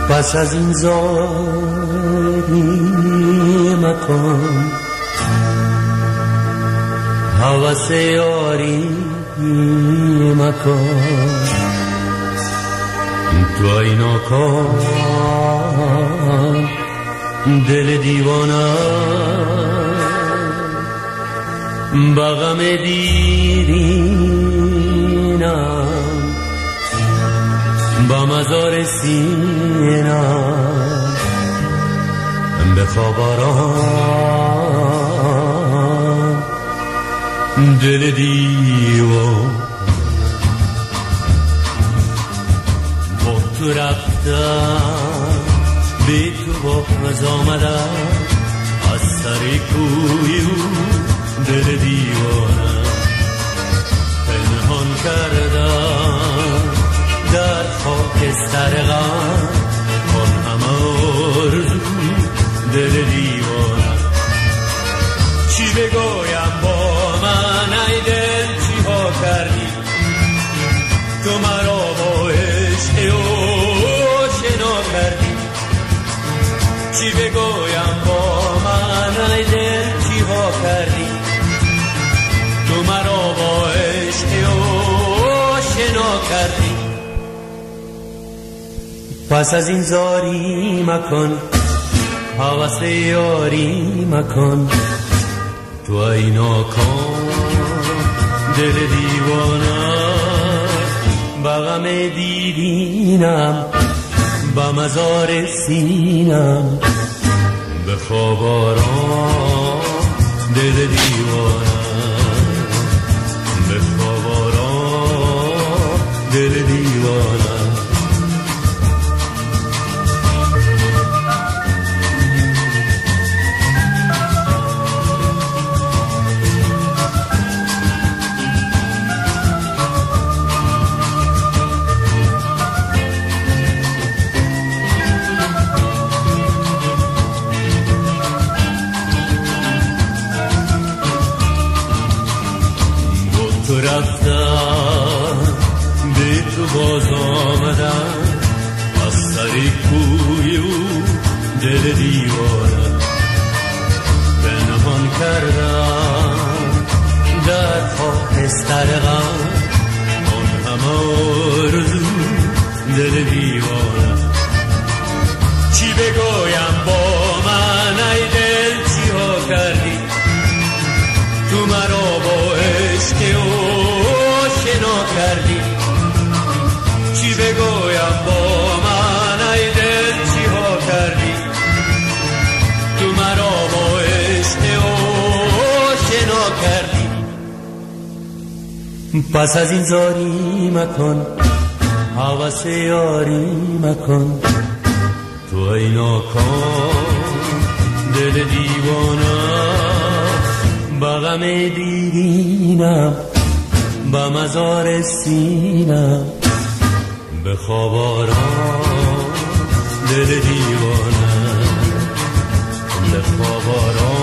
پس از این زاری مکن، هوس یاری مکن، تو اینا کن دل دیوانه بغم دیرینم، با مزار سینم بخواب آرام دل دیوان. با تو رفتم بی تو باز آمدم، از سر کوی او دل دیوانم پنهان کردم در خاکستر غم، آن همه آرزو دل دیوانم. چی بگویم با من ای دل چی ها کردی، تو مرا با عشق او شنا کردی. چی بگویم با من ای دل چی ها کردی، تو مرا با عشق او شنا کردی. پس از این زاری مکن، هوس یاری مکن، تو ای ناکام دل دیوانه بغم دیدینم، با مزار سینم بخواب آرام دل دیوانه بخواب آرام دل دیوانه. تو رفتم به تو باز آمدم، از سر کوی او دل دیوانه پنهان کردم در خاکستر غم، آن همه آرزو دل دیوانه. چی بگویم با من ای دل چی ها کردی، تو مرا با عشق او شنا کردی. چی بگویم با من ای دل چی ها کردی، تو مرا با عشق او شنا کردی. پس از این زاری مکن، هوس یاری مکن، تو ای ناکام دل دیوانه بغم دیرینم، با مزار سینم بخواب آرام دل دیوانه بخواب آرام